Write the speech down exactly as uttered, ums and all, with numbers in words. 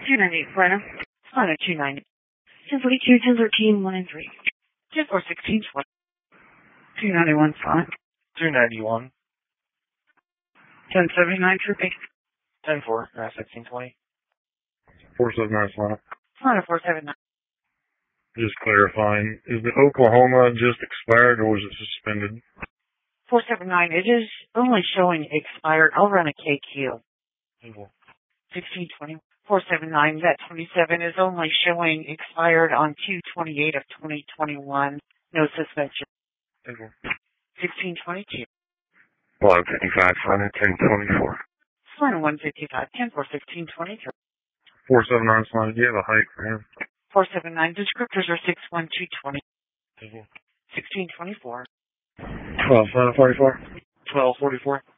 two ninety-eight, Florida. Florida, two ninety. ten forty-two, ten thirteen, one and three. ten four sixteen, twenty. two ninety-one, Florida. two ninety-one. ten seventy-nine, Troopy. ten four, uh, sixteen twenty. four seventy-nine, Florida. Florida, four seventy-nine. Just clarifying, is the Oklahoma just expired or was it suspended? four seventy-nine, it is only showing expired. I'll run a K Q. sixteen twenty. four seventy-nine, that twenty-seven is only showing expired on two twenty-eight of twenty twenty-one. No suspension. sixteen twenty-two. one fifty-five, Florida, ten twenty-four. Florida, one fifty-five, ten four, sixteen twenty-three. four seventy-nine, Florida, do you have a height for him? four seventy-nine, descriptors are six one two twenty. sixteen twenty-four. twelve, Florida, forty-four. twelve forty-four.